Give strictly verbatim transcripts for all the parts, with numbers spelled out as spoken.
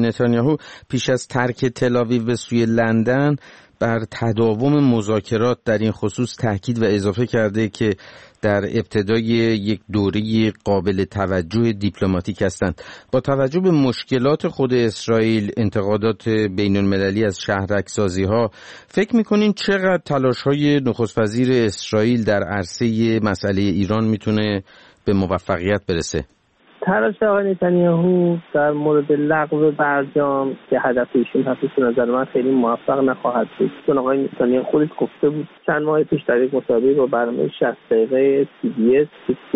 نتانیاهو پیش از ترک تل‌آویو به سوی لندن بر تداوم مذاکرات در این خصوص تاکید و اضافه کرده که در ابتدای یک دوره قابل توجه دیپلماتیک هستند. با توجه به مشکلات خود اسرائیل، انتقادات بین المللی از شهرک‌سازی ها، فکر میکنین چقدر تلاش های نخست وزیر اسرائیل در عرصه مسئله ایران میتونه به موفقیت برسه؟ تلاش آقای نتانیاهو در مورد لغو برجام که هدف ایشون هست به نظر من خیلی موفق نخواهد بود، چون آقای نتانیاهو خودش گفته بود چند ماه پیش در یک مصاحبه با برنامه شصت دقیقه سی بی اس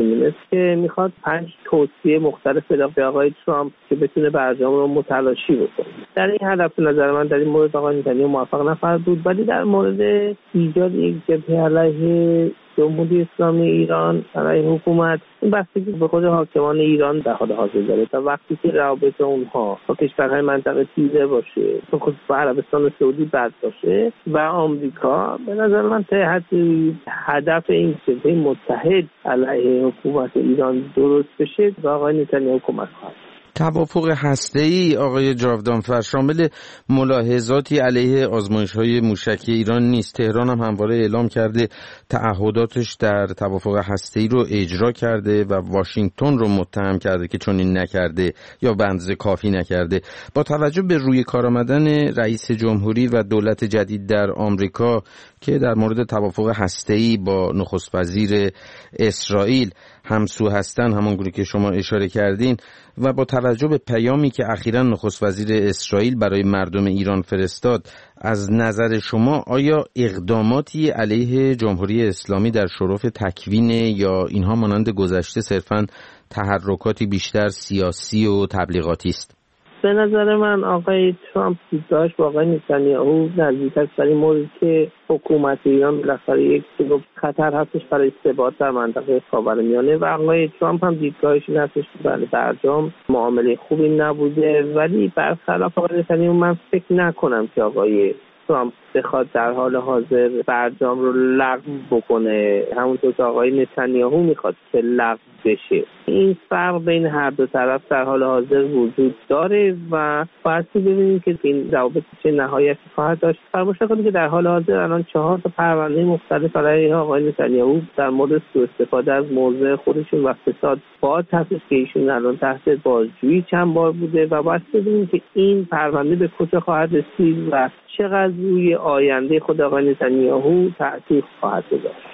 که میخواد پنج توصیه مختلف بده به آقای ترامپ که بتونه برجام رو متلاشی بکنه. در این هدف به نظر من در این مورد آقای نتانیاهو موفق نخواهد بود، ولی در مورد ایجاد یک جبهه علیه جمهوری اسلامی ایران علیه حکومت، این بستگی به خود حاکمان ایران در حال حاضر داره. تا وقتی که روابط اونها با کشورهای منطقه تیره باشه، خصوصا با عربستان سعودی بد باشه و آمریکا، به نظر من تا حدی هدف این جبهه متحد علیه حکومت ایران درست بشه و آقای نتانیاهو کمک خواهد. توافق هسته‌ای آقای جاودانفر شامل ملاحظاتی علیه آزمایش‌های موشکی ایران نیست. تهران هم همواره اعلام کرده تعهداتش در توافق هسته‌ای رو اجرا کرده و واشنگتن رو متهم کرده که چون این نکرده یا به اندازه کافی نکرده. با توجه به روی کار آمدن رئیس جمهوری و دولت جدید در آمریکا که در مورد توافق هسته‌ای با نخست وزیر اسرائیل همسو هستن، همونگونه که شما اشاره کردین، و با توجه به پیامی که اخیراً نخست وزیر اسرائیل برای مردم ایران فرستاد، از نظر شما آیا اقداماتی علیه جمهوری اسلامی در شرف تکوین یا اینها مانند گذشته صرفاً تحرکاتی بیشتر سیاسی و تبلیغاتی است؟ به نظر من آقای ترامپ دیدگاهش با آقای نتانیاهو نزدیک است، در این مورد که حکومت ایران بالاخره یک خطر هستش برای ثبات در منطقه خاورمیانه و آقای ترامپ هم دیدگاهش این هستش که بله برجام معامله خوبی نبوده، ولی برخلاف آقای نتانیاهو من فکر نکنم که آقای ترامپ بخواد در حال حاضر برجام رو لغو بکنه همونطور که آقای نتانیاهو میخواد که لغو بشه. این فرق بین هر دو طرف در حال حاضر وجود داره و باید ببینیم که این روابط چه نهایتی خواهد داشت. فراموش نکنید که در حال حاضر الان چهار تا پرونده مختلف علیه آقای نتانیاهو در مورد سوء استفاده از موضع خودشون و فساد باز هستش که ایشون الان تحت بازجویی چند بار بوده و باید ببینیم که این پرونده به کجا خواهد رسید و چقدر روی آینده خود آقای نتانیاهو تأثیر خواهد گذاشت.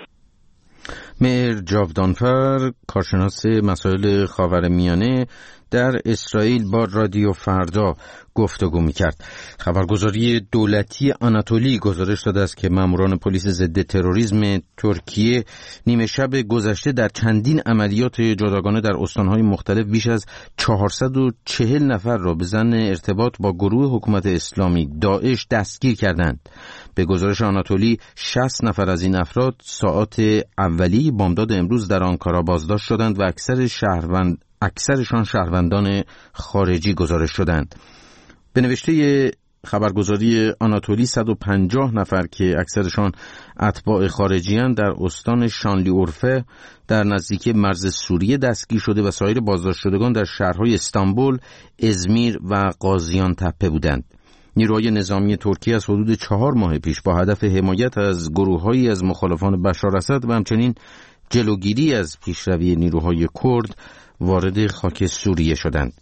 مهر جاودانفر، کارشناس مسائل خاورمیانه در اسرائیل، با رادیو فردا گفتگو می‌کرد. خبرگزاری دولتی آناتولی گزارش داده است که ماموران پلیس ضد تروریسم ترکیه نیمه شب گذشته در چندین عملیات جداگانه در استان‌های مختلف بیش از چهارصد و چهل نفر را به ظن ارتباط با گروه حکومت اسلامی داعش دستگیر کردند. به گزارش آناتولی شصت نفر از این افراد ساعات اولیه بامداد امروز در آنکارا بازداشت شدند و اکثر شهروند اکثرشان شهروندان خارجی گزارش شدند. به نوشته خبرگزاری آناتولی صد و پنجاه نفر که اکثرشان اتباع خارجیان در استان شانلی اورفه در نزدیکی مرز سوریه دستگیر شده و سایر بازداشت شدگان در شهرهای استانبول، ازمیر و قازیان تپه بودند. نیروهای نظامی ترکیه از حدود چهار ماه پیش با هدف حمایت از گروه‌هایی از مخالفان بشار اسد و همچنین جلوگیری از پیشروی نیروهای کرد وارد خاک سوریه شدند.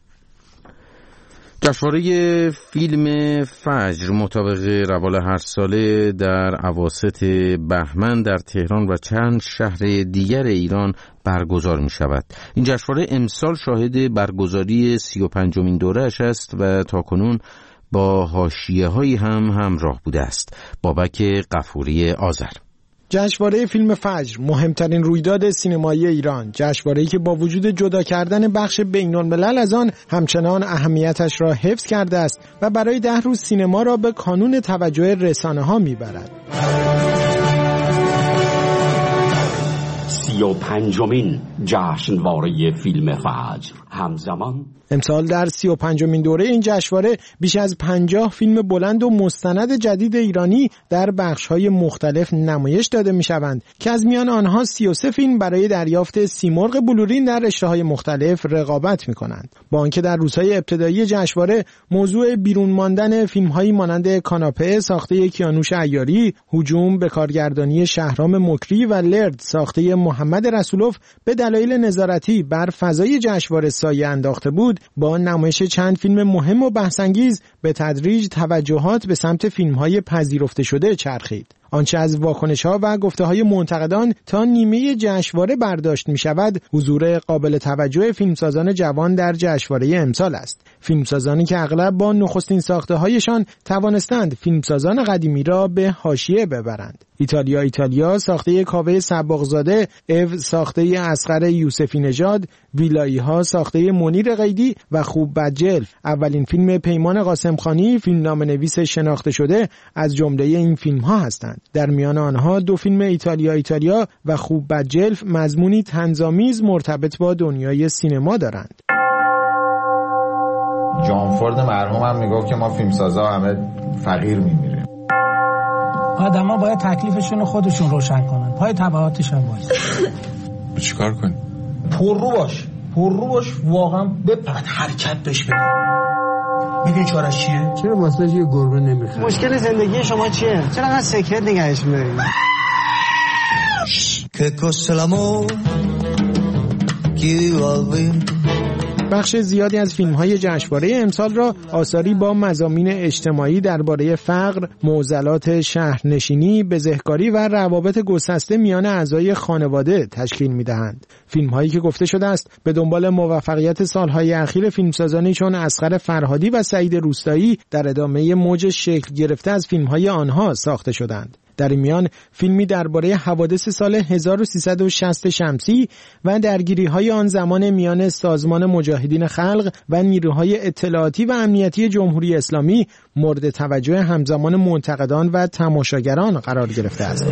جشنواره فیلم فجر مطابق روال هر ساله در اواسط بهمن در تهران و چند شهر دیگر ایران برگزار می شود. این جشنواره امسال شاهد برگزاری سی و پنجمین دوره‌اش است و تاکنون با حاشیه‌هایی هم همراه بوده است. بابک غفوری آذر. جشنواره فیلم فجر مهمترین رویداد سینمایی ایران، جشنواره‌ای که با وجود جدا کردن بخش بین‌الملل از آن همچنان اهمیتش را حفظ کرده است و برای ده روز سینما را به کانون توجه رسانه‌ها می‌برد. سی و پنجمین جشنواره فیلم فجر همزمان امسال در سی و پنجمین دوره این جشنواره بیش از پنجاه فیلم بلند و مستند جدید ایرانی در بخش‌های مختلف نمایش داده می‌شوند که از میان آنها سی و سه فیلم برای دریافت سیمرغ بلورین در رشته‌های مختلف رقابت می‌کنند. با آنکه در روزهای ابتدایی جشنواره موضوع بیرون ماندن فیلم‌هایی مانند کاناپه ساخته کیانوش عیاری، هجوم به کارگردانی شهرام مکری و لرد ساخته محمد رسولوف به دلایل نظارتی بر فضای جشنواره سایه انداخته بود، با نمایش چند فیلم مهم و بحث‌انگیز به تدریج توجهات به سمت فیلم‌های پذیرفته شده چرخید. آنچه از واکنش‌ها و گفته‌های منتقدان تا نیمه جشنواره برداشت می‌شود، حضور قابل توجه فیلمسازان جوان در جشنواره امسال است. فیلمسازانی که اغلب با نخستین ساخته‌هایشان توانستند فیلمسازان قدیمی را به حاشیه ببرند. ایتالیا ایتالیا ساخته کاوه سباقزاده، او ساخته اصغر یوسفی نژاد، ویلایی‌ها ساخته منیر قیدی و خوب بدجلف اولین فیلم پیمان قاسمخانی، فیلمنامه‌نویس شناخته شده از جمله این فیلم‌ها هستند. در میان آنها دو فیلم ایتالیا ایتالیا و خوب بدجلف مضمونی طنزآمیز مرتبط با دنیای سینما دارند. جان فورد مرحوم هم میگفت که ما فیلمسازا همه فقیر میمیریم. آدما باید تکلیفشون رو خودشون روشن کنن، پای تبعاتش هم وایس. چیکار کنی؟ پررو باش، پررو باش، واقعا بپرد حرکت بش بده. میدونی چارش چیه؟ چرا واسه یه گربه نمیخواد؟ مشکل زندگی شما چیه؟ چرا انقدر سکرت نگهش می‌داری؟ که کسلمو کی والوین. بخش زیادی از فیلم‌های جشنواره امسال را آثاری با مضامین اجتماعی درباره فقر، معضلات شهرنشینی، بزهکاری و روابط گسسته میان اعضای خانواده تشکیل می‌دهند. فیلم‌هایی که گفته شده است به دنبال موفقیت سال‌های اخیر فیلمسازانی چون اصغر فرهادی و سعید روستایی در ادامه موج شکل گرفته از فیلم‌های آنها ساخته شدند. در این میان فیلمی درباره حوادث سال هزار و سیصد و شصت شمسی و درگیری‌های آن زمان میان سازمان مجاهدین خلق و نیروهای اطلاعاتی و امنیتی جمهوری اسلامی مورد توجه همزمان منتقدان و تماشاگران قرار گرفته است.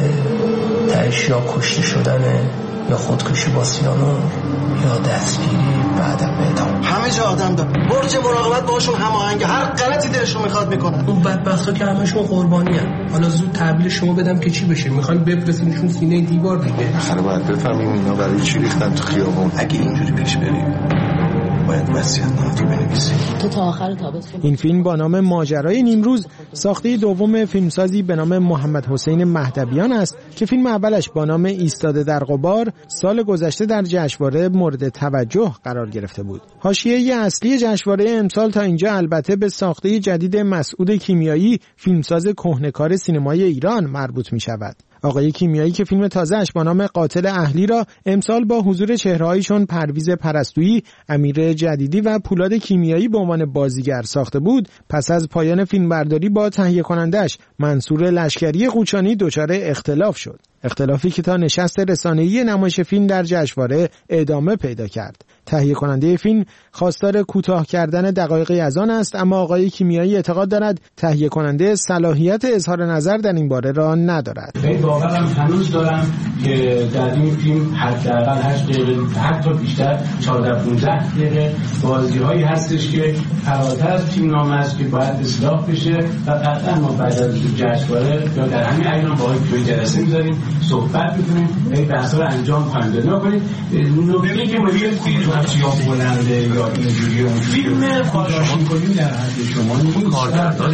تهش یا کشته شدنه یا خودکشی با سیانور یا دستگیری بعدم اعدام. همه جا آدم دار، برج مراقبت باهاشون هماهنگ، هر غلطی دلشون میخواد میکنن. اون بدبختا که همشون قربانی ان. حالا زود تحویل شما بدم که چی بشه؟ میخوان بفرستینشون سینه دیوار دیگه. آخه باید بفهمیم اینا برای چی ریختن تو خیابون. اگه اینجوری پیش بریم باید وصیت‌نامه بنویسیم. تو تا آخر تابستون. این فیلم با نام ماجرای نیمروز ساخته دوم فیلمسازی به نام محمد حسین مهدویان است که فیلم اولش با نام ایستاده در غبار سال گذشته در جشنواره مورد توجه قرار گرفته بود. حاشیه اصلی جشنواره امسال تا اینجا البته به ساخته جدید مسعود کیمیایی، فیلمساز کهنه‌کار سینمای ایران مربوط می شود. آقای کیمیایی که فیلم تازه‌اش با نام قاتل اهلی را امسال با حضور چهره‌هایی چون پرویز پرستویی، امیر جدیدی و پولاد کیمیایی به عنوان بازیگر ساخته بود، پس از پایان فیلمبرداری با تهیه کنندش منصور لشکری قوچانی دچار اختلاف شد. اختلافی که تا نشست رسانه‌ای نمایش فیلم در جشنواره ادامه پیدا کرد. تهیه کننده فیلم خواستار کوتاه کردن دقایقی از آن است، اما آقای کیمیایی اعتقاد دارد تهیه کننده صلاحیت اظهار نظر در این باره را ندارد. من باورم هنوز دارم که در این فیلم حداقل هشت دقیقه حتی بیشتر چهارده پانزده دقیقه بازی‌هایی هستش که فراتر از فیلمنامه است که باید اصلاح بشه و قطعا ما بعد از جشنواره یا در همین ایام با آقای جلسه می‌ذاریم صحبت می‌کنیم این بحث‌ها رو انجام خواهیم نکنید. نکته که ما یه فیلم یا بلنده یا اینجوری اون فیلم خواهش می‌کنیم در حد شما کارگردان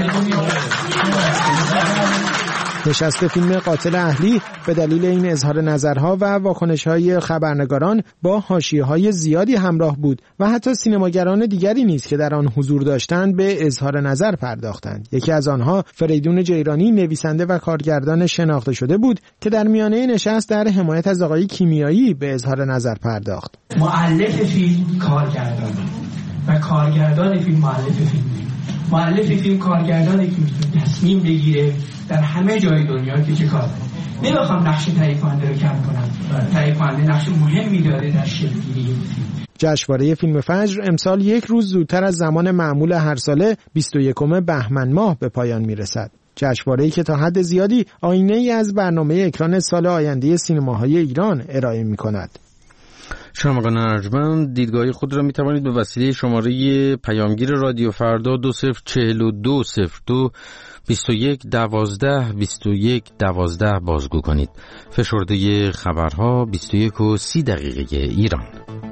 نشست فیلم قاتل اهلی به دلیل این اظهار نظرها و واکنش‌های خبرنگاران با حاشیه‌های زیادی همراه بود و حتی سینماگران دیگری نیز که در آن حضور داشتند به اظهار نظر پرداختند. یکی از آنها فریدون جیرانی، نویسنده و کارگردان شناخته شده بود که در میانه نشست در حمایت از آقای کیمیایی به اظهار نظر پرداخت. مؤلف فیلم کارگردان و کارگردان فیلم مؤلف فیلم. مؤلف فیلم کارگردانی که میتونه تصمیم بگیره در همه جای دنیا که چه کار کنه. نمیخوام نقش تهیه کننده رو کم کنم. تهیه کننده نقش مهمی داره در شکل‌گیری فیلم. جشنواره فیلم فجر امسال یک روز زودتر از زمان معمول هر ساله بیست و یکم بهمن ماه به پایان میرسد. جشنواره‌ای که تا حد زیادی آینه‌ای از برنامه اکران سال آینده سینماهای ایران ارائه می‌کند. شنوندگان ارجمند، دیدگاه خود را می توانید به وسیله شماره پیامگیر رادیو فردا دو صفر چهل و دو صفر دو بیست و یک دوازده بیست و یک دوازده بازگو کنید. فشرده خبرها بیست و یک و سی دقیقه ایران.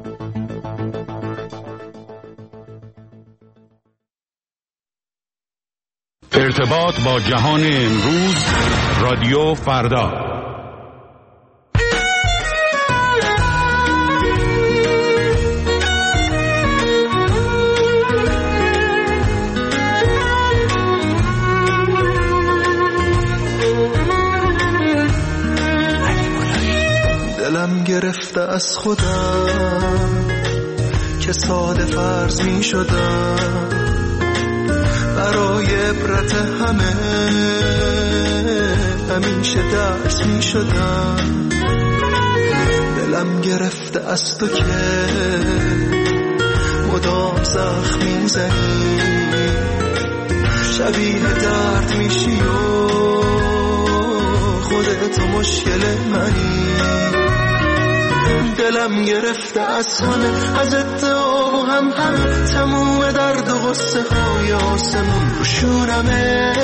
ارتباط با جهان امروز، رادیو فردا. دلم گرفته از خودم که ساده فرض می شدم، برای عبرت همه همیشه درس می شدم. دلم گرفته از تو که مدام زخم می زنی، شبیه درد میشی و خودت مشکل منی. دلم گرفته از همه، از ادعا و هم همه، تموم درد و غصه های آسمون رو شونمه.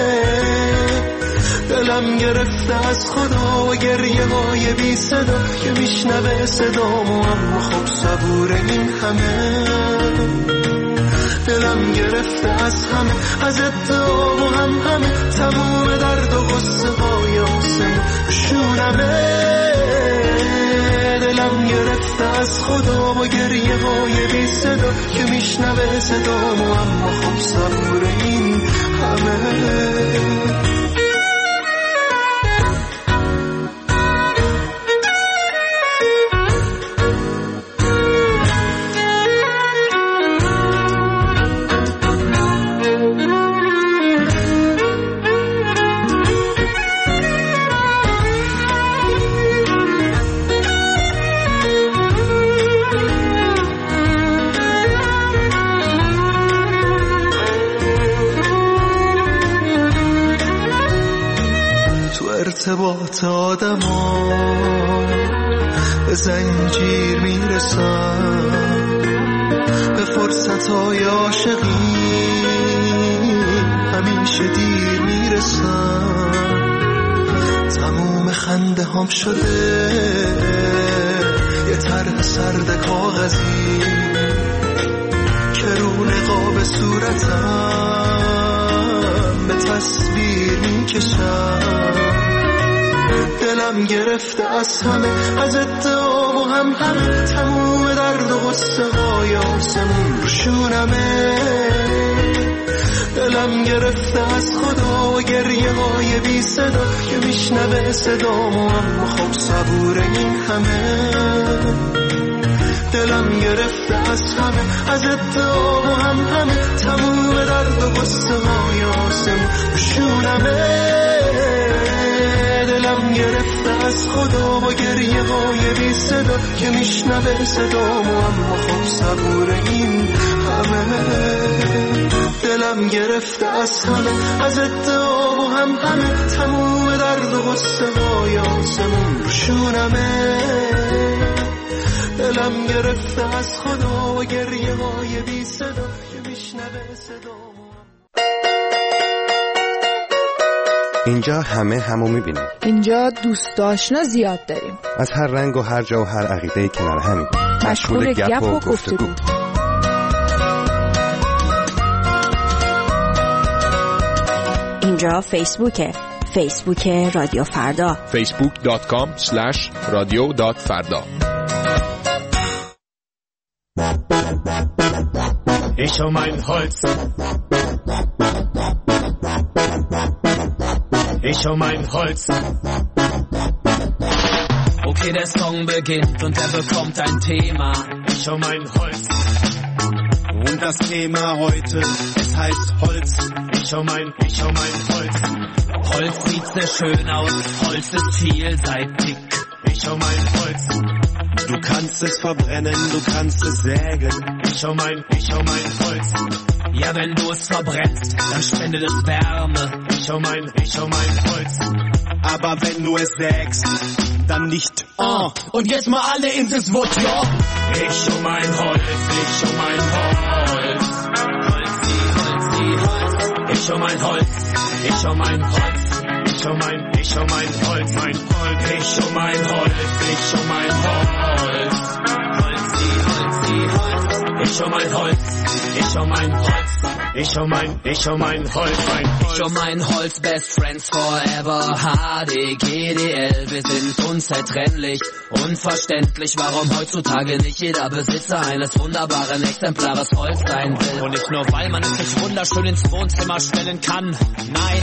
دلم گرفته از خدا و گریه های بی صدا که میشنوه صدامو، اما خب صبور این همه. دلم گرفته از همه، از ادعا و هم همه، تموم درد و غصه های آسمون رو شونمه. دلم گرفته از خدا و گریه های بی صدا که میشنوه صدامو، اما خب صبور این همه. ارتباط آدم ها به زنجیر میرسن، به فرصت های عاشقی همیشه دیر میرسن. تموم خنده هم شده یه طرح سرد کاغذی که رو نقاب صورتم به تصویر میکشن. دلم گرفته از همه، از ادعا و هم همه، تموم درد و غصه های آسمون رو شونمه. دلم گرفته از خدا و گریه های بی صدا که میشنوه صدامو، اما خب صبور این همه. دلم گرفته از همه، از ادعا و هم همه، تموم درد و غصه های آسمون رو شونمه. دلم گرفته از خدا و گریه های بی صدا که میشنوه صدامو، اما خب صبور این همه. دلم گرفته از همه، از ادعا و هم همه، تموم درد و غصه های آسمون رو شونمه. دلم گرفته از خدا و گریه های بی صدا که میشنوه صدامو. اینجا همه همو میبینیم. اینجا دوست آشنا زیاد داریم، از هر رنگ و هر جا و هر عقیده کنار همیم، مشغول گپ و گفتگو. اینجا فیسبوکه، فیسبوک رادیو فردا، فیسبوک دات کام اسلش رادیو دات فردا. Ich um mein Holz. Ich um mein Holz. Okay, der Song beginnt und er bekommt ein Thema. Ich um mein Holz. Und das Thema heute, es heißt Holz. Ich um mein, ich um mein Holz. Holz sieht sehr schön aus, Holz ist vielseitig. ich schau mein Holz. Du kannst es verbrennen, du kannst es sägen. Ich schau mein, ich schau mein Holz. Ja, wenn du es verbrennst, dann spendet es Wärme. Ich schau mein, ich schau mein Holz. Aber wenn du es sägst, dann nicht. Oh, und jetzt mal alle in das Wort, ja. Ich schau mein Holz, ich schau mein Holz. Holzi, Holzi, Holz. Ich schau mein Holz, ich schau mein Holz. Ich schau mein, ich schau mein Holz, mein Holz. Ich schau mein Holz, ich schau mein Holz. Holzi, Holzi, Holz. Ich schau mein Holz, ich schau mein Holz. Ich schau mein, ich schau mein Holz, mein Holz. Ich schau mein Holz, Best Friends Forever, H D, G D L, wir sind unzertrennlich. Unverständlich, warum heutzutage nicht jeder Besitzer eines wunderbaren Exemplares Holz sein will. Und nicht nur, weil man es sich wunderschön ins Wohnzimmer stellen kann. Nein,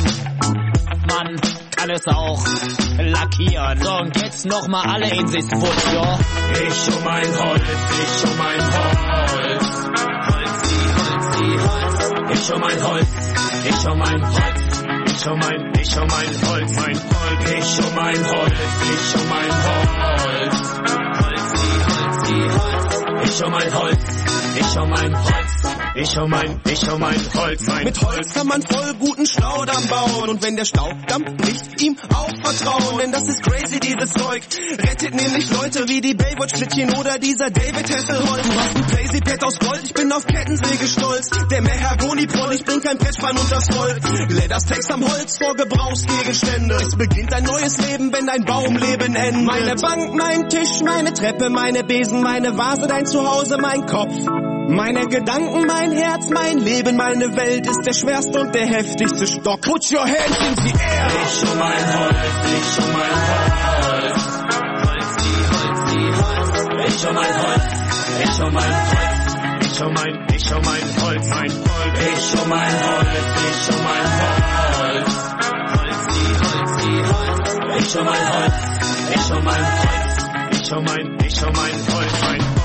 man kann es auch lackieren. So, und jetzt nochmal alle in sich Wut, ja. Ich schau mein Holz, ich schau mein Holz. Holzi, Holzi, Holz. Ich schau mein Holz, ich schau mein Holz. Ich schau mein, ich schau mein Holz, mein Holz. Ich schau mein Holz, ich schau mein Holz. Holzi, Holzi, Holz. Ich schau mein Holz, ich schau mein Holz. Ich schau mein, ich schau mein Holz, mein Mit Holz kann man voll guten Staudamm bauen. Und wenn der Staudamm bricht, ihm auch vertrauen. Denn das ist crazy, dieses Zeug. Rettet nämlich Leute wie die Baywatch-Flittchen oder dieser David Hasselholt. Du hast ein Playsy-Pad aus Gold, ich bin auf Kettensäge stolz. Der Mahagoni-Proll, ich bring kein Brettspann unters Volk. Ledersteaks am Holz vor Gebrauchsgegenstände. Es beginnt ein neues Leben, wenn ein Baumleben endet. Meine Bank, mein Tisch, meine Treppe, meine Besen, meine Vase, dein Zuhause, mein Kopf. Meine Gedanken, mein Herz, mein Leben, meine Welt ist der schwerste und der heftigste Stock. Put your hands in the air. Ich schau mein Holz, ich schau mein Holz. Holzi, Holzi, Holz. Ich schau mein Holz, ich schau mein Holz. Ich schau mein, ich schau mein Holz, mein Holz. Ich schau mein Holz, ich schau mein Holz. Holzi, Holzi, Holz. Ich schau mein Holz, ich schau mein Holz. Ich schau mein, ich schau mein Holz, mein Holz.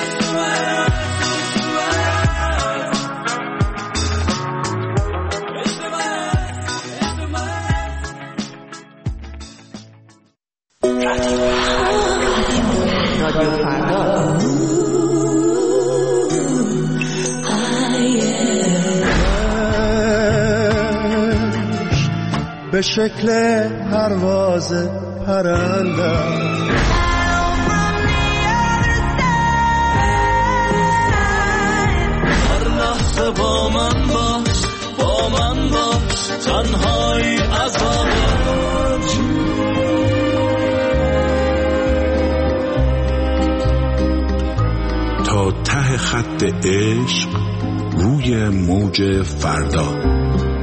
به شکل پرواز پرنده هر لحظه با من باش با من باش تنهایی عذابه تا ته خط عشق روی موج فردا.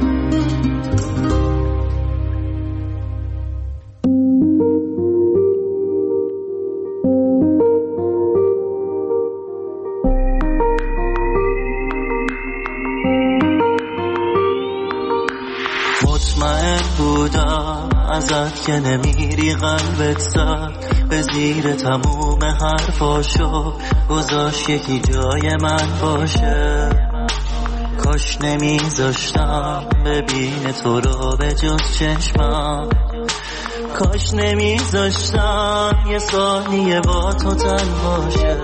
ازت که نمیری قلبت زد به زیر تموم حرفاشو گذاشت یکی جای من باشه کاش نمیذاشتم ببین تو رو به جز چشمم کاش نمیذاشتم یه ثانیه با تو تن باشه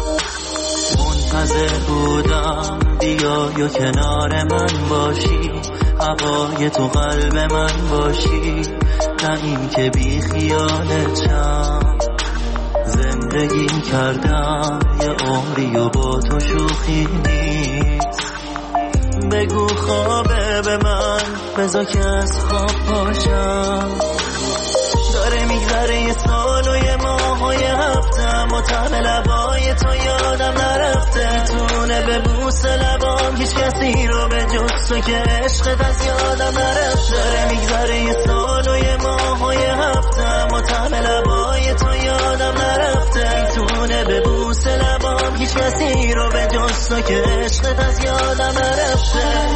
منتظر بودم بیای و کنار من باشی هوای تو قلب من باشی نه این که بی خیالتم زندگی کردم یه عمری و با تو شوخی نیست بگو خوابه به من بذار که از خواب پاشم داره میگذره یه سال و یه ماه و یه هفتم و طعم لبای تو یادم نرفته تونه به بوس لبام هیچ کسی رو به جز تو که عشقت از یادم نرفته داره میگذره یه سال و یه ماه و یه هفتم و طعم لبای تو یادم نرفته تونه به بوس لبام هیچ کسی رو به جز تو که عشقت از یادم نرفته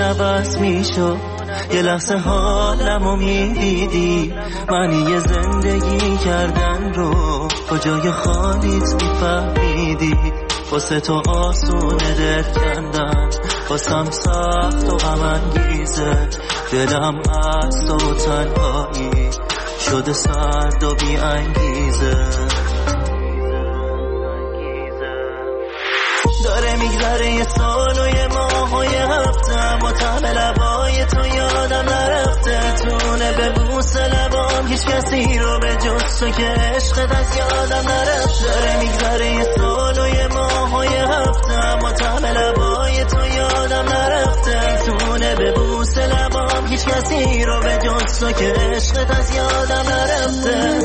عوض میشد یه لحظه حالمو میدیدی معنی زندگی کردن رو کجای خالیت میفهمیدی واسه تو آسونه دل کندن واسم سخت و غم انگیزه دلم از تو تنهایی شده سرد و بی انگیزه داره میگذره یه سال و یه ماه و یه هفتم و طعم لبای تو یادم نرفته تونه به بوس لبام هیچ کسی رو به جز تو که عشقت از یادم نرفته داره میگذره یه سال و یه ماه و یه هفتم و طعم لبای تو یادم نرفته تونه به بوس لبام هیچ کسی رو به جز تو که عشقت از یادم نرفته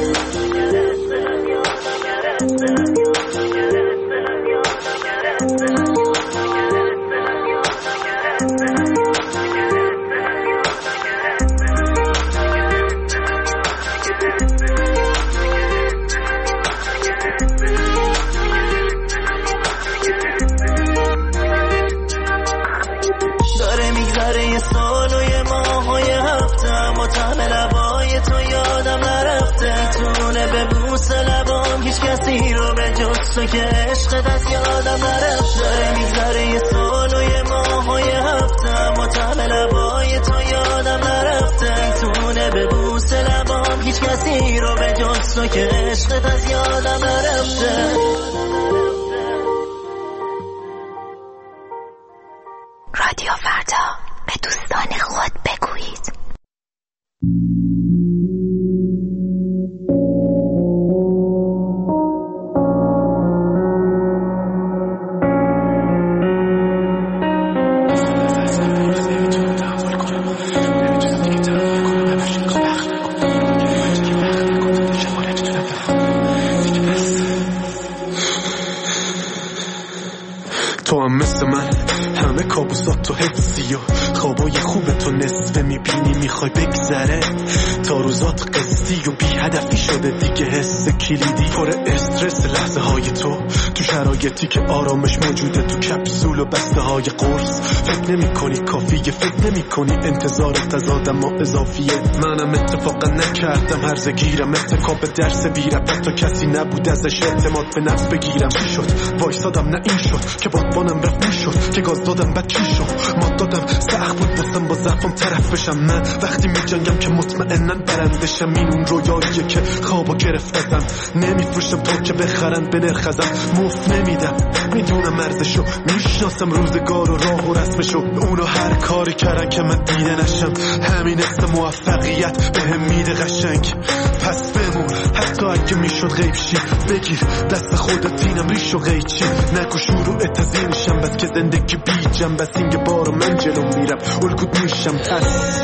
داره میگذره یه سال و یه ماه و یه هفتم و طعم لبای تو یادم نرفته تونه به بوس لبام هیچ کسی رو به جز تو که عشقت از یادم نرفته داره میگذره یه سال و یه ماه و یه هفتم و طعم لبای تو یادم نرفته تونه به بوس لبام هیچ کسی رو به جز تو که عشقت از یادم نرفته رادیو فردا به دوستان خود بگویید. تو هم مثل من همه کابوسات تو حفظی و خوابای خوب تو نصفه میبینی میخوای بگذره تا روزات قصدی و بی هدفی شده دیگه حس کلیدی پر استرس لحظه های تو تو شرایطی که آرامش موجوده تو کپسول و بسته های قرص فکر نمی کنی کافیه فکر نمی کنی انتظارت از آدم ها اضافیه منم اتفاقا نکردم هرزه گیرم اتکاب درس بیرم تا کسی نبود ازش اعتماد به نفس بگیرم چی شد وایسادم نه این شد که بادبانم رفت میشد که گاز دادم بعد کی شد مات دادم سخت بود باسم با ضعفم طرف بشم من وقتی میجنگم که مطمئنن برندشم این اون رویاییه که خوابو گرفت ازم نمیفروشم تا که بخرن به نرخ ازم مفت نمیدم میدونم ارزشو میشناسم روزگار و راه و رسمشو اونو هر کاری کردن که من دیده نشم همین است موفقیت بهم میده قشنگ پس بمون حتی اگه میشد غیب شی بگیر دست خودت اینم ریش و قیچی نگو شروع تزیینشم بس که زندگی بی جنب بس اینگه بارو من جلو میرم الگوت میشم پس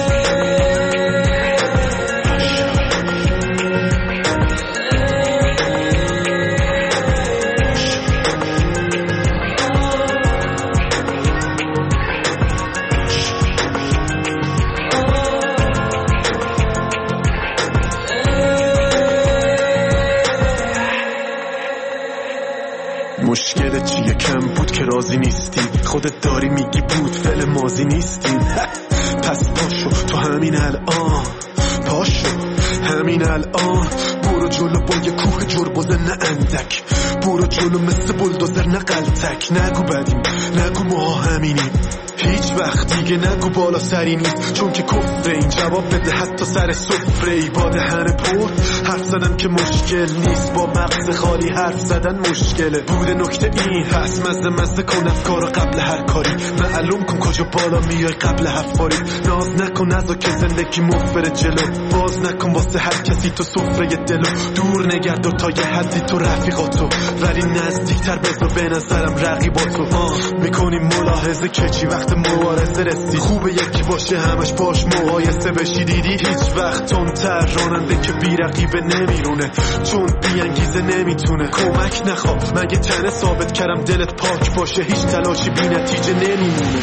مشکل چیه کم بود که راضی نیستی خودت داری میگی بود فعل ماضی نیستی پس پاشو تو همین الان پاشو همین الان برو جلو با یه کوه جربوزه نه اندک برو جلو مثل بلدوزر نه قلتک نگو بدیم نگو ما همینیم هیچ وقت دیگه نگو بالا سری نیست چون که کفره این جواب بده حتی سر سفره ای با دهن پر حرف زدن که مشکل نیست با مغز خالی حرف زدن مشکله بوده نکته این پس مزه مزه کن افکارو قبل هر کاری معلوم کن کجا بالا میای قبل حفاری ناز نکن نزا که زندگی مفبره جلو باز نکن واسه هر کسی تو سفره دلو دور نگرد و تا یه حدی تو رفیقاتو ولی نزدیکتر بذار به نظرم رقیباتو میکنیم ملاحظه که چی وقت مبارزه رسی خوبه یکی باشه همش باش مقایسه بشی دیدی هیچ وقت تندتر راننده که بی رقیبه نمیرونه چون بی انگیزه نمیتونه کمک نخواب مگه تنه ثابت کردم دلت پاک باشه هیچ تلاشی بی نتیجه نمیمونه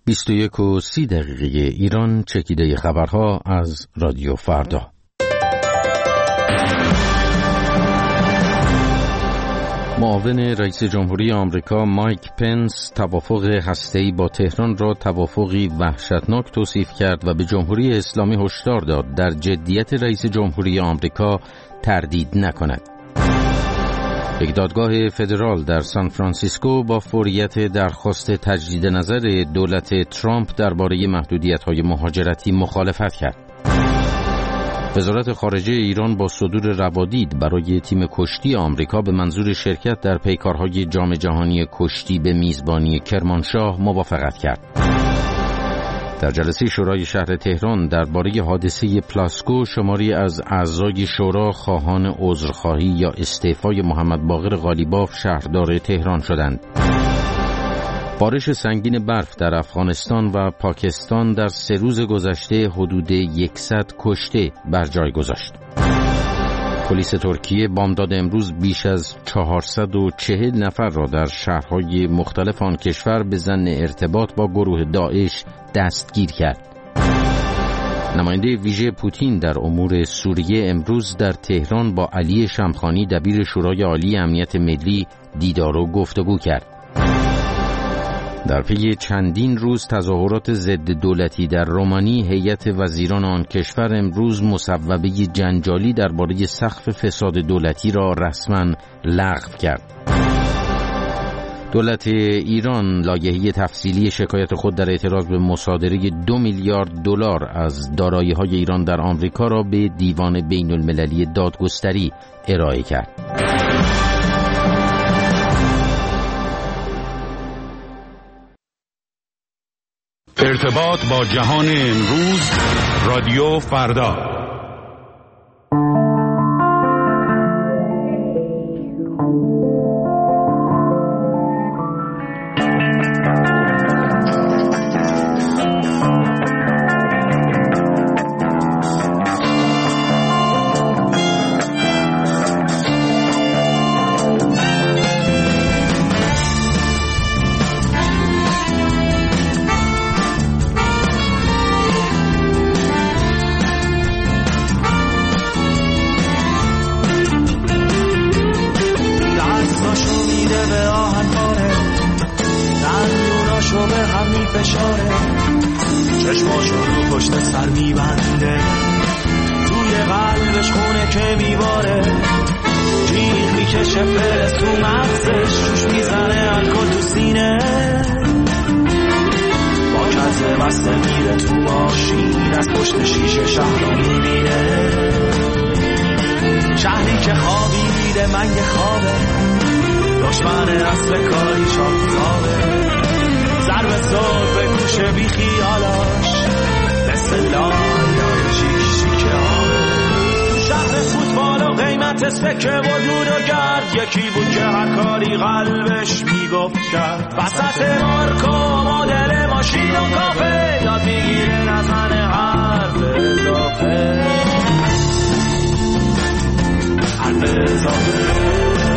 بیست و یک و سی دقیقه ایران، چکیده خبرها از رادیو فردا. معاون رئیس جمهوری آمریکا مایک پنس توافق هسته‌ای با تهران را توافقی وحشتناک توصیف کرد و به جمهوری اسلامی هشدار داد در جدیت رئیس جمهوری آمریکا تردید نکند. یک دادگاه فدرال در سان فرانسیسکو با فوریت درخواست تجدید نظر دولت ترامپ درباره محدودیت‌های مهاجرتی مخالفت کرد. وزارت خارجه ایران با صدور روادید برای تیم کشتی آمریکا به منظور شرکت در پیکارهای جام جهانی کشتی به میزبانی کرمانشاه موافقت کرد. در جلسه شورای شهر تهران درباره حادثه پلاسکو شماری از اعضای شورا خواهان عذرخواهی یا استعفای محمد باقر قالیباف شهردار تهران شدند. بارش سنگین برف در افغانستان و پاکستان در سه روز گذشته حدود صد کشته بر جای گذاشت. پلیس ترکیه بامداد امروز بیش از چهارصد و چهل نفر را در شهرهای مختلف آن کشور به ظن ارتباط با گروه داعش دستگیر کرد. نماینده ویژه پوتین در امور سوریه امروز در تهران با علی شمخانی دبیر شورای عالی امنیت ملی دیدار و گفتگو کرد. در پی چندین روز تظاهرات ضد دولتی در رومانی، هیئت وزیران آن کشور امروز مصوبه جنجالی درباره سقف فساد دولتی را رسما لغو کرد. دولت ایران لایحه تفصیلی شکایت خود در اعتراض به مصادره دو میلیارد دلار از دارایی‌های ایران در آمریکا را به دیوان بین المللی دادگستری ارائه کرد. ارتباط با جهان امروز، رادیو فردا. چشماشو رو پشت سر میبنده، توی قلبش خونه که میباره، جیغ میکشه فرس تو مغزش، روش میزنه الکل تو سینه، با کزه بسته میره تو ماشین، از پشت شیشه شهر رو میبینه، شهری که خوابیده منگ خوابه، دشمن اصل کاریش آفتابه، ضرب صد به گوشه بی خیالاش، مثل لایای شیک شیک آمه، شهر فوتبال و قیمت سکه و دود و گرد، یکی بود که هر کاری قلبش میگفت کرد، وسط مارکو مدل ماشین و کافه، یاد میگیره نزن حرف اضافه، حرف اضافه.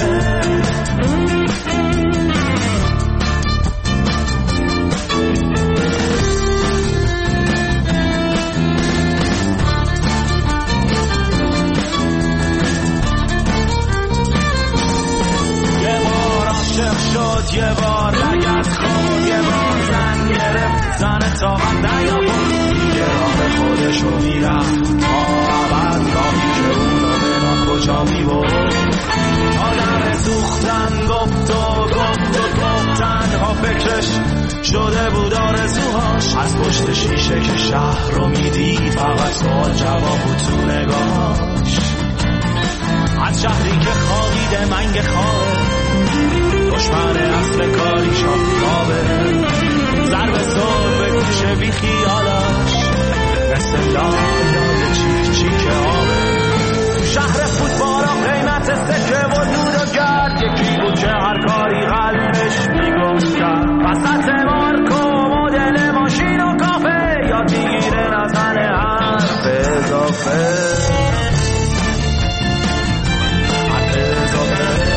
یه بار لگت خود، یه بار زن گرفت، زن طاقت نیاورد، دیگه راه خودشو میرفت تا عبد، راهی که اونو به کجا میبرد، آدم سوختن گفت و گفت و گفت، تنها فکرش شده بود آرزوهاش، از پشت شیشه که شهر رو میدید، فقط سوال جواب بود تو نگاهاش، از شهری که خوابیده منگ خوابه، دشمن اصل کاری شافتابه، ضرب صد به گوشه بی خیالاش، مثل لایای چیک چیک آبه، شهر فوتبال و قیمت سکه و دود و گرد، یکی بود که هر کاری قلبش میگفت کرد، وسط مارکو مدل ماشین و کافه، یاد میگیره نزن حرف اضافه، حرف اضافه.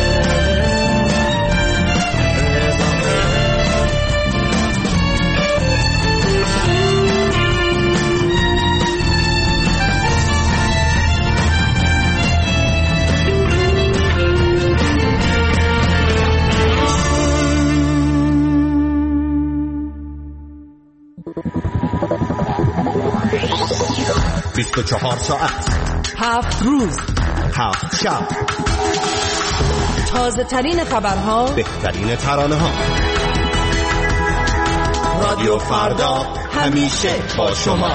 بیست و چهار ساعت، هفت روز، هفت شب، تازه ترین خبرها، بهترین ترانه ها. رادیو فردا همیشه با شما.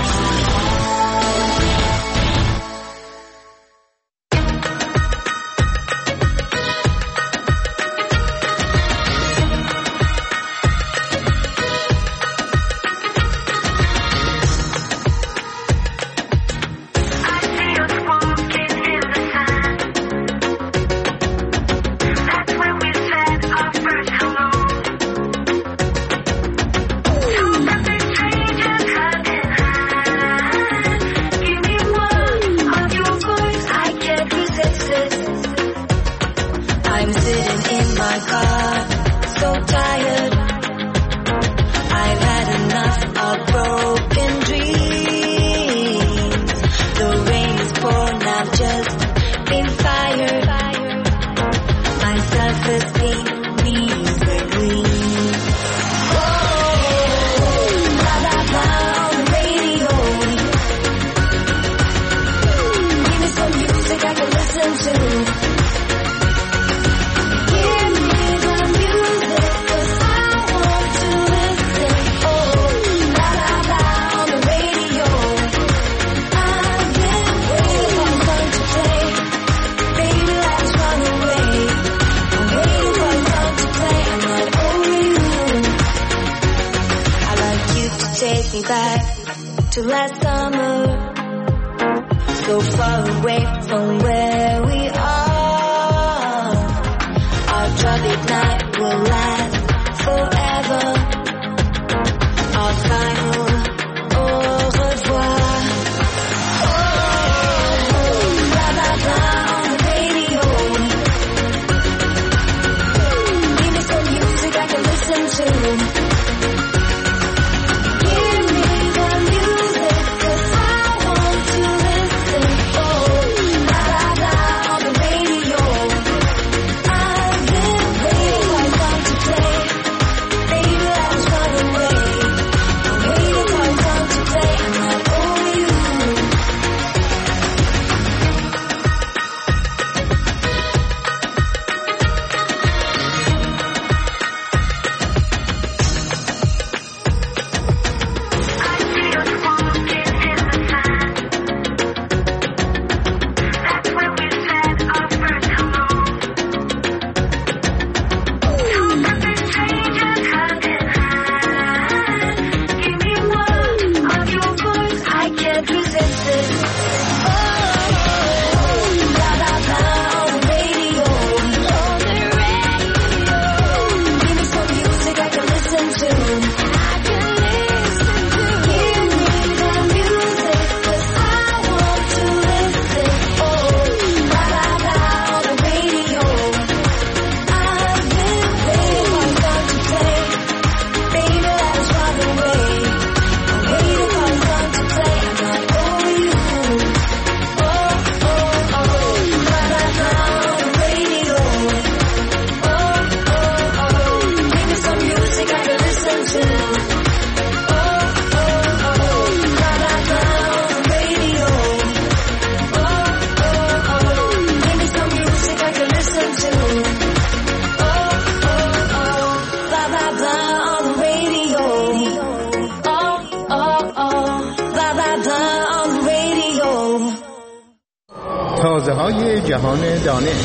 تازه های جهان دانش.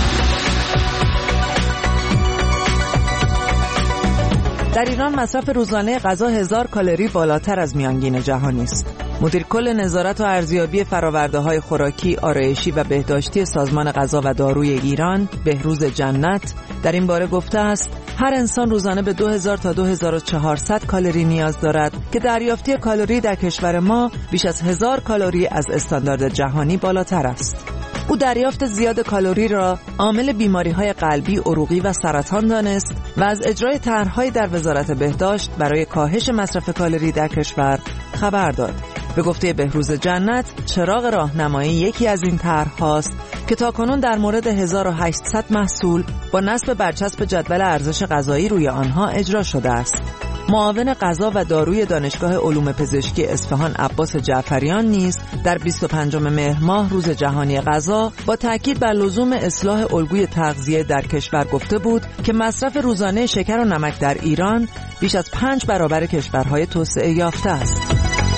در ایران مصرف روزانه غذا هزار کالری بالاتر از میانگین جهانی است. مدیر کل نظارت و ارزیابی فرآورده‌های خوراکی، آرایشی و بهداشتی سازمان غذا و داروی ایران، بهروز جنت، در این باره گفته است هر انسان روزانه به دو هزار تا دو هزار و چهارصد کالری نیاز دارد که دریافتی کالری در کشور ما بیش از هزار کالری از استاندارد جهانی بالاتر است. او دریافت زیاد کالری را عامل بیماری‌های قلبی، عروقی و سرطان دانست و از اجرای طرح‌های در وزارت بهداشت برای کاهش مصرف کالری در کشور خبر داد. به گفته بهروز جنت، چراغ راهنمایی یکی از این طرح‌هاست که تاکنون در مورد هزار و هشتصد محصول با نصب برچسب جدول ارزش غذایی روی آنها اجرا شده است. معاون غذا و داروی دانشگاه علوم پزشکی اصفهان عباس جعفریان نیز در بیست و پنجم مهر ماه روز جهانی غذا با تاکید بر لزوم اصلاح الگوی تغذیه در کشور گفته بود که مصرف روزانه شکر و نمک در ایران بیش از پنج برابر کشورهای توسعه یافته است.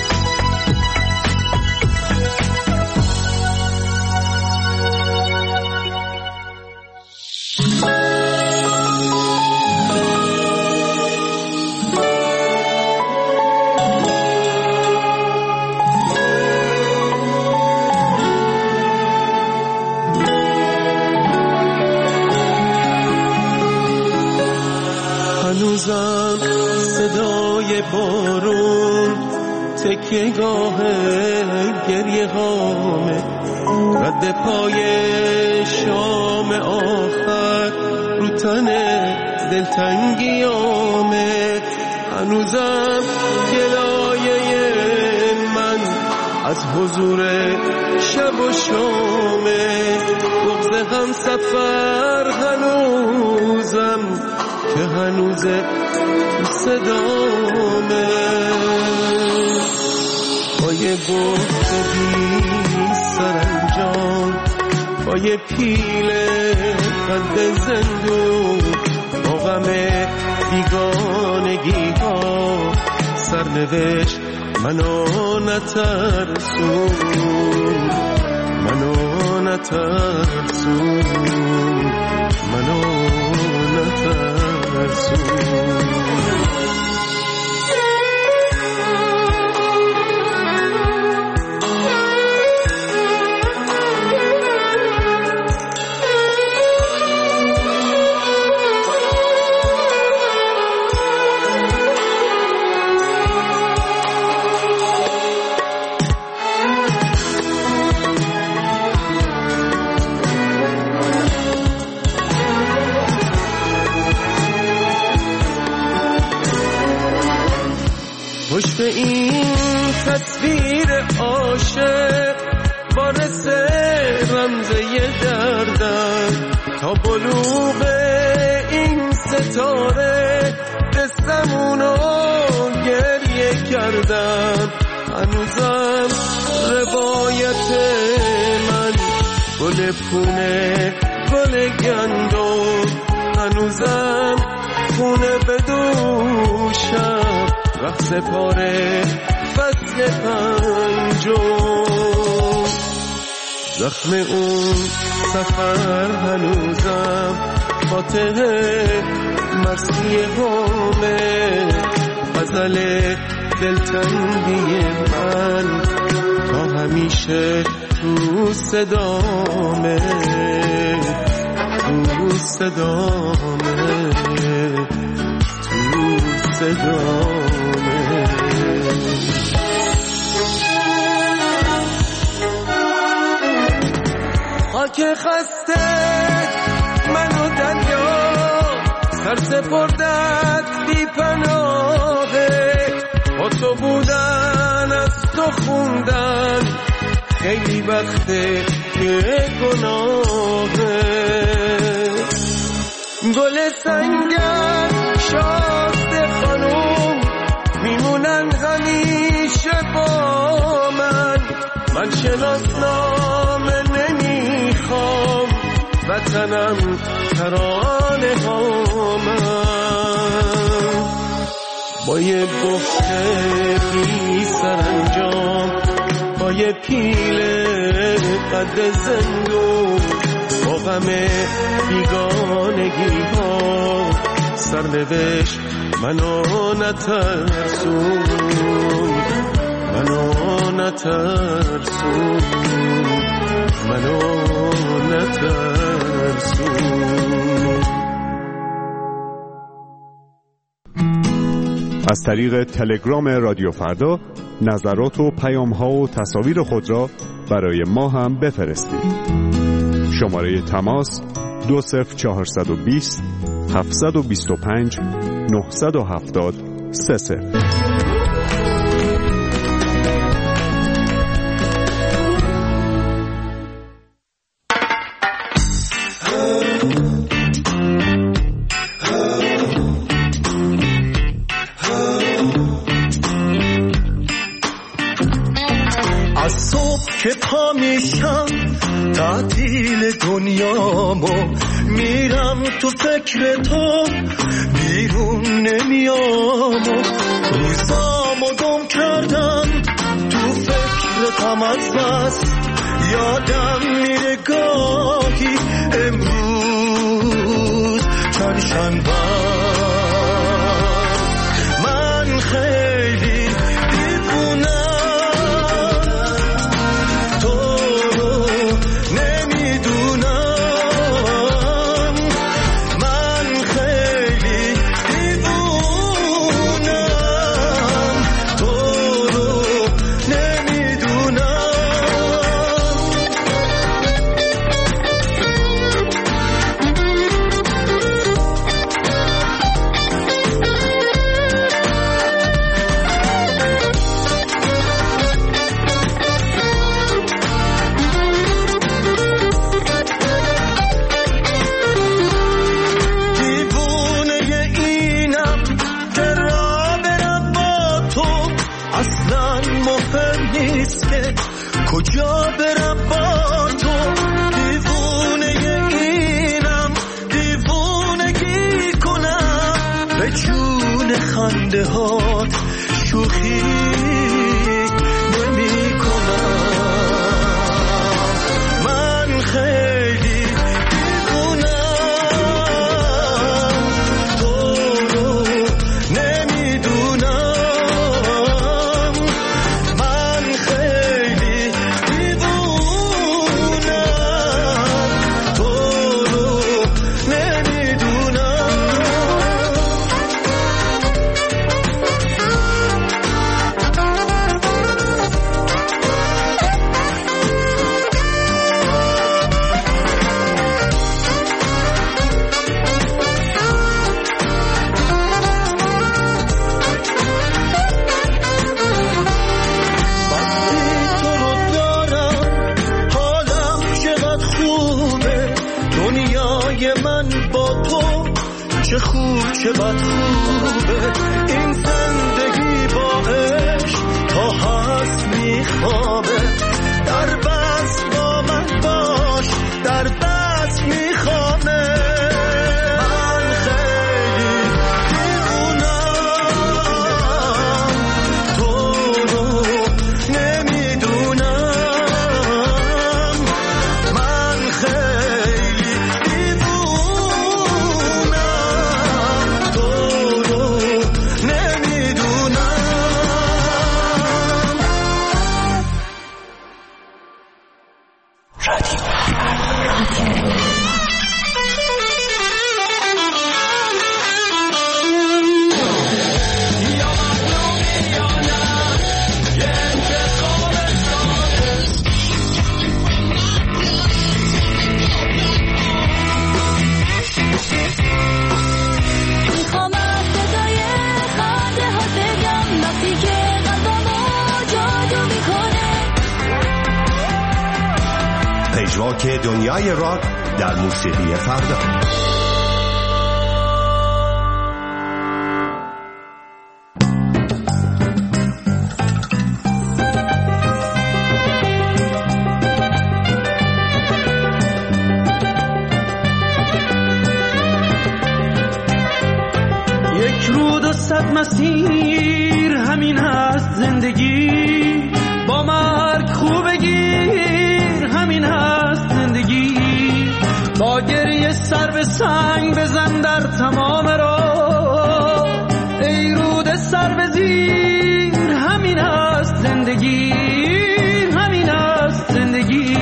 هنوزم صدای بارون تکیه‌گاه گریه هامه، رد پای شام آخر رو تن دلتنگیامه. هنوزم گلایه من از حضور شب و شامه، بغض هم سفر هنوزم که هنوز صدامه. با یه گفت بی سرانجام، با یه پیل قد زندون، با غم بیگانگی ها سرنوشت منو نترسون، منو نترسون، منو نترسون. پشت این تصویر عاشق وارث رمزه دردم، تا بلوغ این ستاره دستمونو گریه کردم. هنوزم روایت من گل پونه گل گندم، هنوزم خونه بدوشم رقص پاره فصل پنجم. زخم اون سفر هنوزم فاتح مرسی همه، غزل دلتنگی من تا همیشه تو صدامه، تو صدامه، تو صدامه. خاک خسته منو دریا سر سپردت بی پناهه، با تو بودن از تو خوندن خیلی وقته که گناهه. گل سنگر شاد خانوم میمونن همیشه با من، من شناسنامه نمیخوام وطنم ترانه ها من. با یه گفت بی سرانجام، با یه پیل قد زندون، با غم بیگانگی ها سرنوشت منو نترسون، منو نترسون، منو نترسون. از طریق تلگرام رادیو فردا نظرات و پیام‌ها و تصاویر خود را برای ما هم بفرستید. شماره تماس دو صفر چهارصد و بیست هفتصد و بیست و پنج نهصد و هفتاد سه صفر. که پا میشم تعطیل دنیامو میرم تو فکر تو بیرون نمیام و روزامو گم کردم تو فکر تمزست یادم میره گاهی امروز چند شنبه من خیلی کجا برم با تو دیوونه اینم دیوونگی کنم به جون خنده ها شوخی نمی کنم من خیلی دیوونم تو رو نمیدونم من خیلی چه خوب چه بد خوبه این زندگی با عشق تا هست میخوابه در بس با من باش در بس میخوابه من خیلی دیوونم تو رو نمیدونم من خیلی پژواک دنیای راک در موسیقی فردا. یک رود و صد مسیر همین هست زندگی با مرگ خوبگیر همین هست زندگی با گریه سر به سنگ بزن در تمام راه ای رود سر به زیر همین هست زندگی همین هست زندگی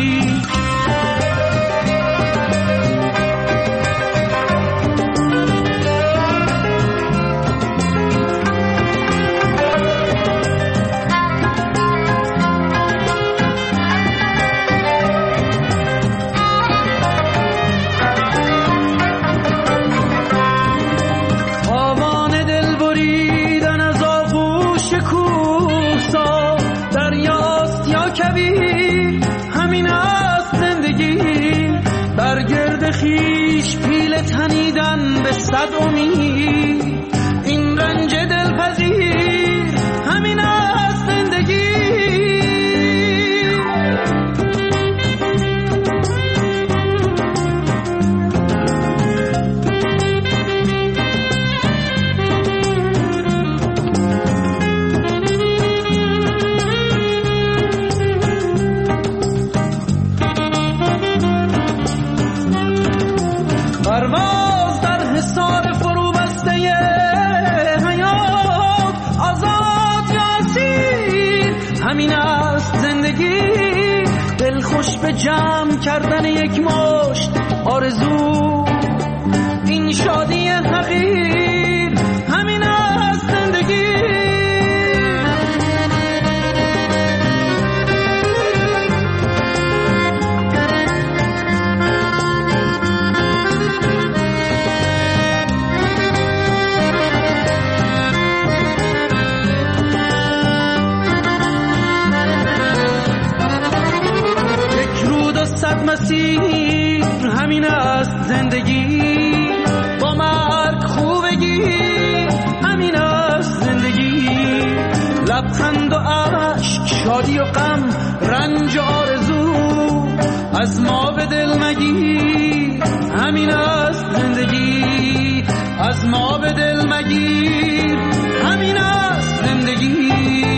خیش پیله تنیدن به صد امید این رنج دلپذیر همین است زندگی جمع کردن یک مشت آرزو، این شادی حقیر همین است زندگی. صد مسیر همین است زندگی، با مرگ خوبگی همین است زندگی. لبخند و عشق، شادی و غم، رنج و آرزو، از ما به دل مگیر همین است زندگی، از ما به دل مگیر همین است زندگی.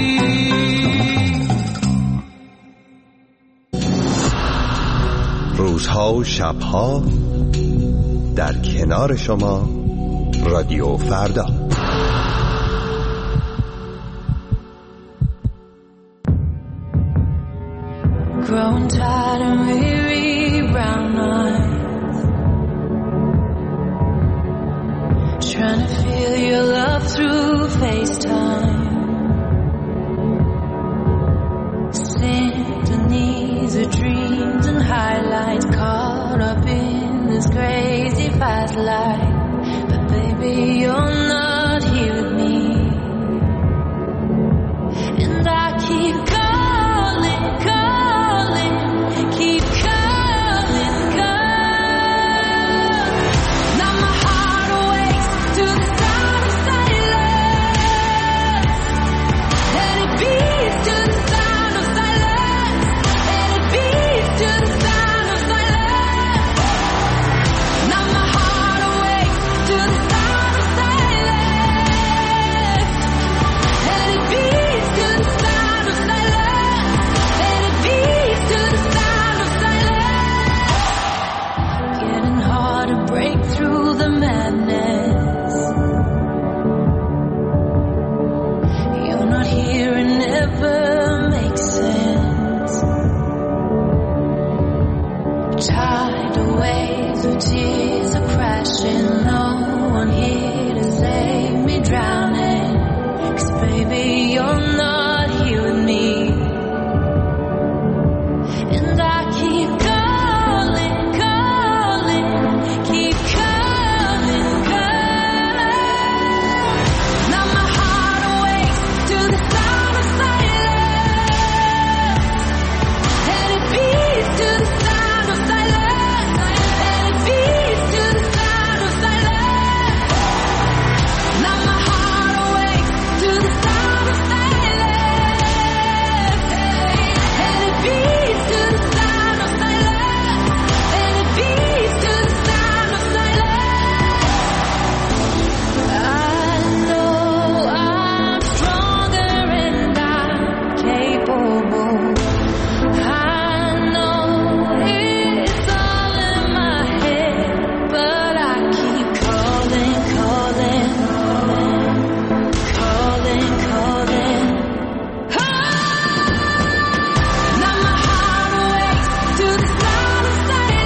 روزها و شبها در کنار شما رادیو فردا. Growing tired and weary, brown eyes, trying to feel your love through FaceTime. Symphonies of dreams and highlights, caught up in this crazy fast life. But baby, you're not here with me, and I keep calling, calling, keep calling, calling. Now my heart awakes to the sound of silence, and it beats to the sound of silence, and it beats to the sound of silence. Now my heart awakes to the sound of silence, and it beats to the sound of silence, and it beats to the sound of silence. Getting hard to break through the madness. You're not here, it never makes sense. Tidal waves of tears are crashing, no one here to save me drowning. 'Cause baby, you're not here with me, and I keep calling, calling, keep calling, calling. Now my heart awakes to the sound of silence, and it beats to the sound of silence, and it beats to the sound of silence. Now my heart awakes to the sound of silence, and it beats to the sound of silence, and it beats to the sound of silence. I know I'm stronger and I'm capable. I know it's all in my head, but I keep calling, calling, calling, calling. Now my heart awakes to the sound of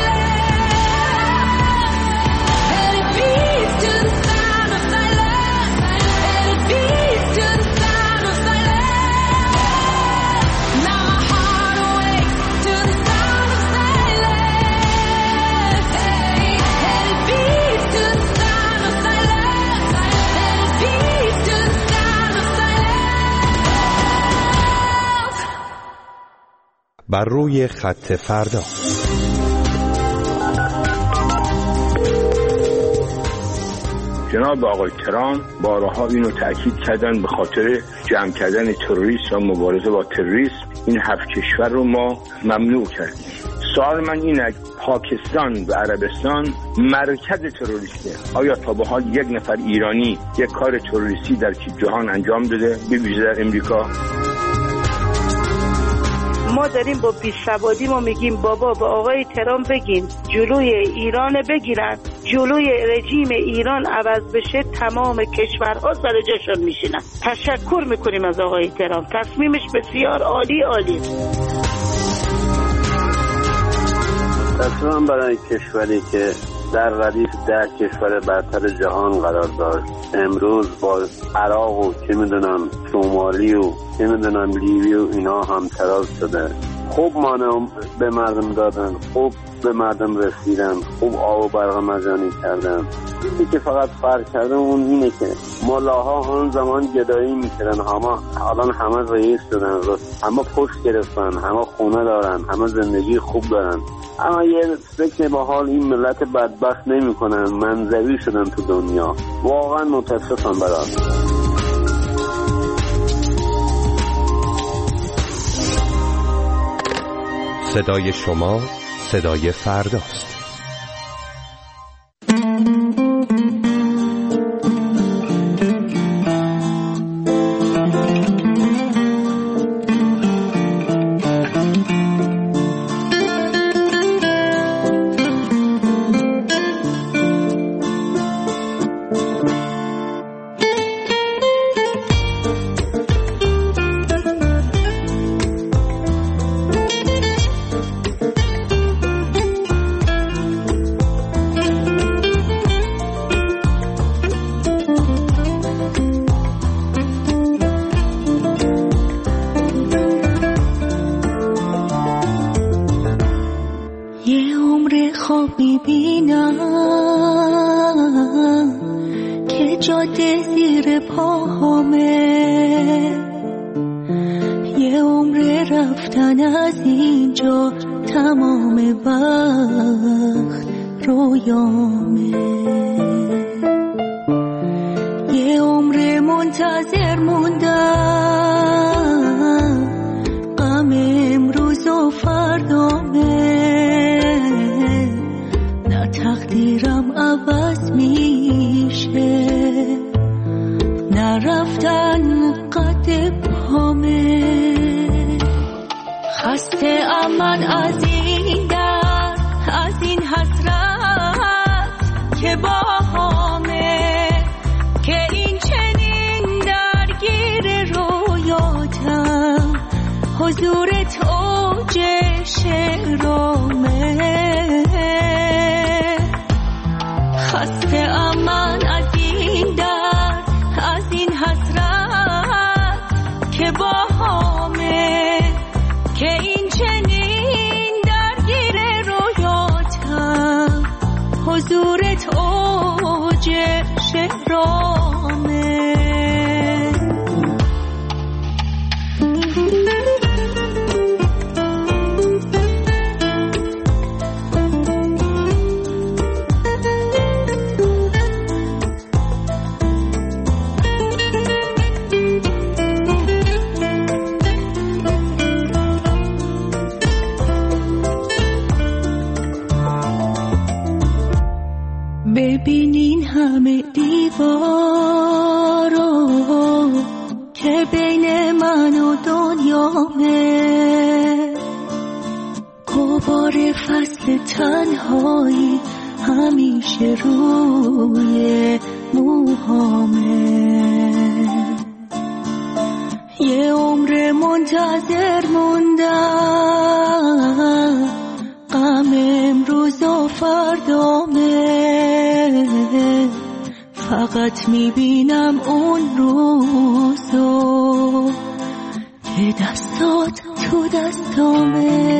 silence, and it beats to the sound of silence, and it beats to the sound of silence. Now my heart awakes to the sound of silence, and it beats to the sound of silence, and it beats to the sound of silence. بر روی خط فردا. جناب آقای ترامپ بارها اینو تأکید کردن، به خاطر جمع کردن تروریست و مبارزه با تروریسم این هفت کشور رو ما ممنوع کردیم. سوال من اینه، پاکستان و عربستان مرکز تروریسته، آیا تا به حال یک نفر ایرانی یک کار تروریستی در جهان انجام داده، به ویژه در امریکا؟ ما داریم با بیسوادی ما میگیم بابا با آقای ترامپ بگیم جلوی ایران بگیرن، جلوی رژیم ایران عوض بشه، تمام کشورها سر جاشون میشینن. تشکر میکنیم از آقای ترامپ، تصمیمش بسیار عالی عالی. تصمیمم برای کشوری که در ردیف ده کشور برتر جهان قرار داشت امروز با عراق و چه میدونم شمالی و چه میدونم لیبی و اینا هم تراز شده. خوب مانع به مردم دادن، خوب به مردم رسیدن، خوب آب و برق مجانی کردن. چیزی که فقط فرق کرده اون اینه که ملاها آن زمان گدایی میکردن، همه الان همه رئیس شدن، همه پشت گرفتن، همه خونه دارن، همه زندگی خوب دارن. اما یه فکر به حال این ملت بدبخت نمی کنن، منزوی شدن تو دنیا. واقعا متاسفم برات. صدای شما صدای فرداست. ببینین همه دیوارو که بین من و دنیامه، غبار فصل تنهایی همیشه روی موهامه. یه عمر منتظر موندم، غم امروز و فردامه. فقط میبینم اون روزو که دستات تو دستامه.